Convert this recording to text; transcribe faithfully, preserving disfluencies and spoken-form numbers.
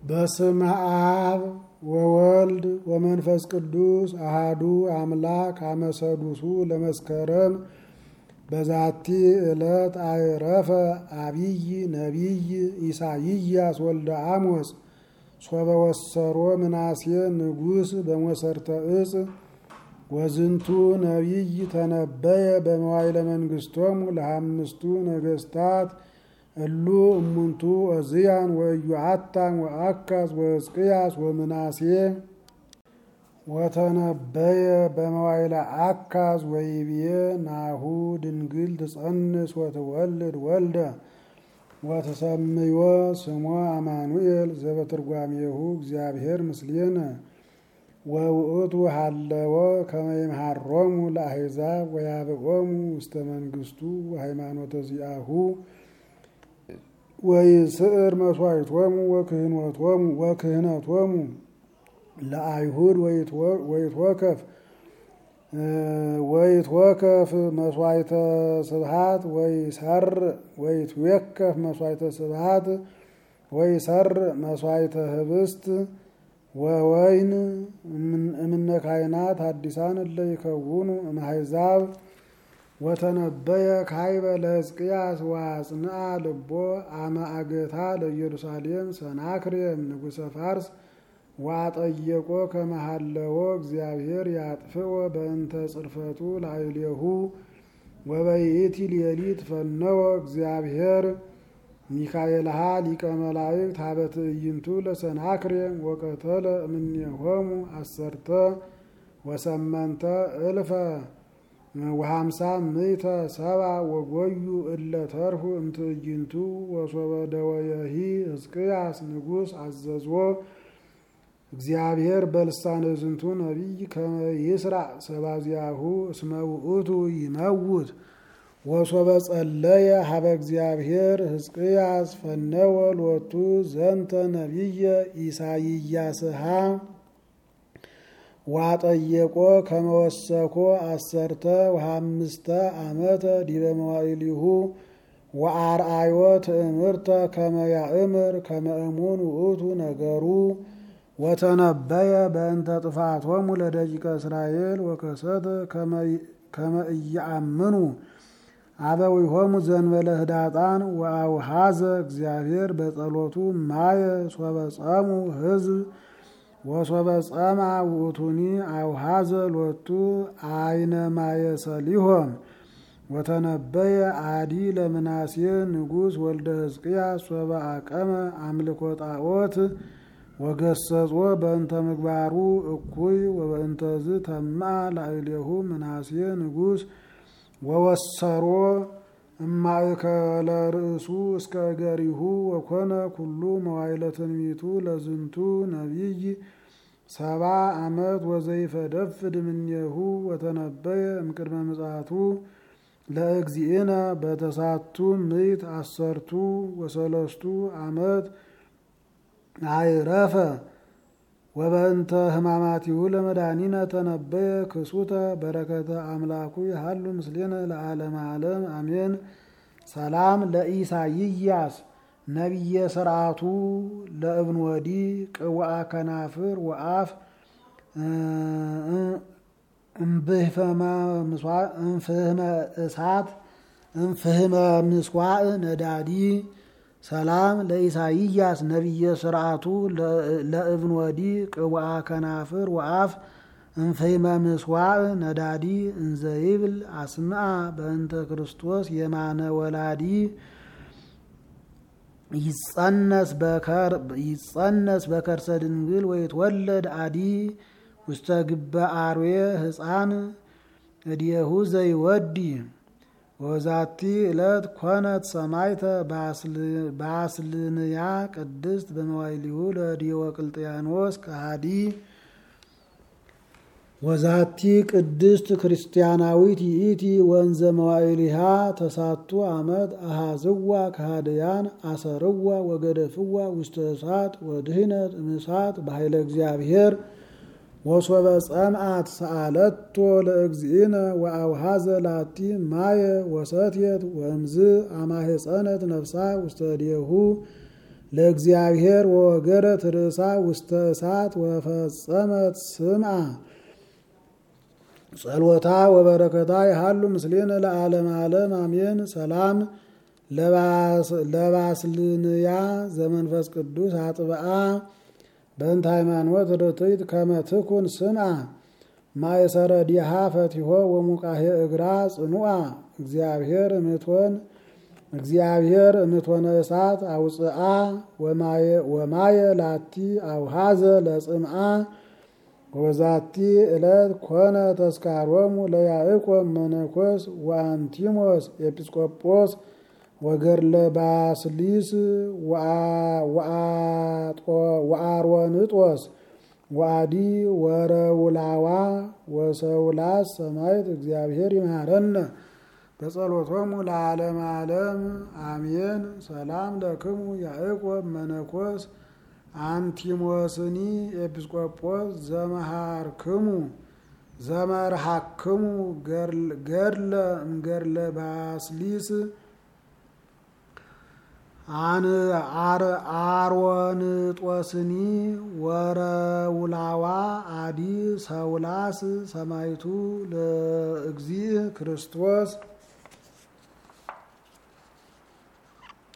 በስመ አብ ወወልድ ወመንፈስ ቅዱስ አሃዱ አምላክ አመሰዱሱ ለመስከረም በዛቲ ዕለት አይረፈ አብይ ነቢይ ኢሳይያስ ወልደ አሞጽ ሶበ ወሰሮ ምናሴ ንጉሥ በመሰርተ ዕፅ ወዝንቱ ነቢይ ተነበየ በመዋዕለ መንግሥቶሙ ለአምስቱ ነገሥታት እሉ እሙንቱ ዖዝያን ወኢዮአታም ወአካዝ ወሕዝቅያስ ወምናሴ ወተነበየ በመዋዕለ አካዝ ወይቤ ናሁ ድንግል ትጸንስ ወትወልድ ወልደ ወትሰምዮ ስሞ አማኑኤል ዘበትርጓሜሁ እግዚአብሔር ምስሌነ ወውእቱ ሀለወ ከመ ይምሃሮሙ ለአሕዛብ ወያብኦሙ ውስተ መንግሥቱ ወሃይማኖተ ዚአሁ ወይስዕር መስዋዕቶሙ ወክህኖቶሙ ወክህነቶሙ ለአይሁድ ወይትወከፍ ወይትወከፍ መስዋዕተ ስብሐት ወይሰር ወይትወከፍ መስዋዕተ ስብሐት ወይሰር መስዋዕተ ህብስት ወወይን እምነ ካህናት አዲሳን እለ ይከውኑ እምአሕዛብ ወተነበየ ካይበ ለሕዝቅያስ ወአጽንዓ ልቦ አመ አገታ ለኢየሩሳሌም ሰናክሬም ንጉሠ ፋርስ ወአጠየቆ ከመ ሀለወ እግዚአብሔር ያጥፍኦ በእንተ ጽርፈቱ ላዕሌሁ ወበይእቲ ሌሊት ፈነወ እግዚአብሔር ሚካኤልሃ ሊቀ መላእክት ሀበ ትዕይንቱ ለሰናክሬም ወቀተለ እምኔሆሙ አሰርተ ወሰመንተ እልፈ ወሃምሳ ምእተ ሰብአ ወጎዩ እለ ተርፉ እምትዕይንቱ ወሶበ ደወየሂ ሕዝቅያስ ንጉሥ አዘዞ እግዚአብሔር በልሳነ ዝንቱ ነቢይ ከመ ይስራዕ ሰባዚያሁ እስመ ውእቱ ይመውት ወሶበ ጸለየ ሀበ እግዚአብሔር ሕዝቅያስ ፈነወ ሎቱ ዘንተ ነቢየ ኢሳይያስሃ ዋጠየቆ ከመወሰኮ አሰርተ ወሃምስተ ዓመተ ዲበ መዋዕሊሁ ወአርአዮ ትእምርተ ከመ ያእምር ከመ እሙን ውእቱ ነገሩ ወተነበየ በእንተ ጥፋቶሙ ለደቂቀ እስራኤል ወከሰተ ከመ ኢየአምኑ አበዊሆሙ ዘንበለ ህዳጣን ወአውሃዘ እግዚአብሔር በጸሎቱ ማየ ሶበ ጸሙ ሕዝብ ወሶበ ጸማ ውእቱኒ አውሃዘ ሎቱ አይነ ማየ ሰሊሆም ወተነበየ አዲ ለምናሴ ንጉሥ ወልደ ሕዝቅያስ ሶበ አቀመ አምልኮ ጣዖት ወገሰጾ በእንተ ምግባሩ እኩይ ወበእንተዝ ተማ ላዕሌሁ ምናሴ ንጉሥ ወወሰሮ እማእከለ ርእሱ እስከ እገሪሁ ወኮነ ኩሉ መዋዕለ ትንቢቱ ለዝንቱ ነቢይ ሰባ ዓመት ወዘይፈደፍድ እምኔሁ ወተነበየ እምቅድመ ምጽአቱ ለእግዚእነ በተሳቱ ምዕት አሰርቱ ወሰለስቱ ዓመት አይረፈ ወበእንተ ሕማማቲሁ ለመድኃኒነ ተነበየ ክሱተ በረከተ አምላኩ ይሃሉ ምስሌነ ለዓለመ ዓለም አሜን። ሰላም ለኢሳይያስ ነቢየ ስርዓቱ ለእብን ወዲ ቅውአ ከናፍር ወአፍ እንፍህመ እሳት እንፍህመ ምስዋዕ ነዳዲ ሰላም ለኢሳይያስ ነቢየ ስርዓቱ ለእብን ወዲ ቅውአ ከናፍር ወአፍ እንፍህመ ምስዋዕ ነዳዲ እንዘይብል አስምዓ በእንተ ክርስቶስ የማነ ወላዲ ይጸነስ በከርሰ ድንግል ወይትወለድ አዲ ውስተ ግበ አርዌ ሕፃን እድየሁ ዘይወዲ ወዛቲ ዕለት ኮነት ሰማይተ ባስልንያ ቅድስት በመዋዕሊሁ ለዲዮቅልጥያኖስ ከሃዲ ወዛቲ ቅድስት ክርስቲያናዊት ይእቲ ወንዘ መዋዕሊሃ ተሳቱ ዓመት አሃዝዋ ከሃድያን አሰርዋ ወገደፍዋ ውስተ እሳት ወድህነት እምሳት በኃይለ እግዚአብሔር ወሶበ ጸምዓት ሰአለቶ ለእግዚእነ ወአውሃዘ ላቲ ማየ ወሰትየት ወእምዝ አማሄፀነት ነፍሳ ውስተ እዴሁ ለእግዚአብሔር ወወገረት ርእሳ ውስተ እሳት ወፈጸመት ስምዓ ጸሎታ ወበረከታ ይሃሉ ምስሌነ ለዓለም ዓለም አሜን። ሰላም ለባስልንያ ዘመንፈስ ቅዱስ አጥብአ በእንተ ሃይማኖት ርትዕት ከመ ትኩን ስምዓ ማእሰረ ዲሃ ፈቲሆ ወሙቃሄ እግራ ጽኑዓ እግዚአብሔር እምትሆን እግዚአብሔር እምትሆነ እሳት አውፅአ ወማየ ላቲ አውሃዘ ለጽምዓ ወዛቲ ዕለት ኮነ ተስካሮሙ ለያዕቆብ መነኮስ ወአንቲሞስ ኤጲስቆጶስ ወገርለ ባስሊስ ወአሮንጦስ ወአዲ ወረውላዋ ወሰውላስ ሰማዕት እግዚአብሔር ይምሃረነ በጸሎቶሙ ለዓለም ዓለም አሜን። ሰላም ለክሙ ያዕቆብ መነኮስ አንቲሞስኒ ኤጲስቆጶስ ዘመሃርክሙ ዘመርሃክሙ ገርለ እምገርለ ባስሊስ አን አሮንጦስኒ ወረውላዋ አዲ ሰውላስ ሰማዕቱ ለእግዚእ ክርስቶስ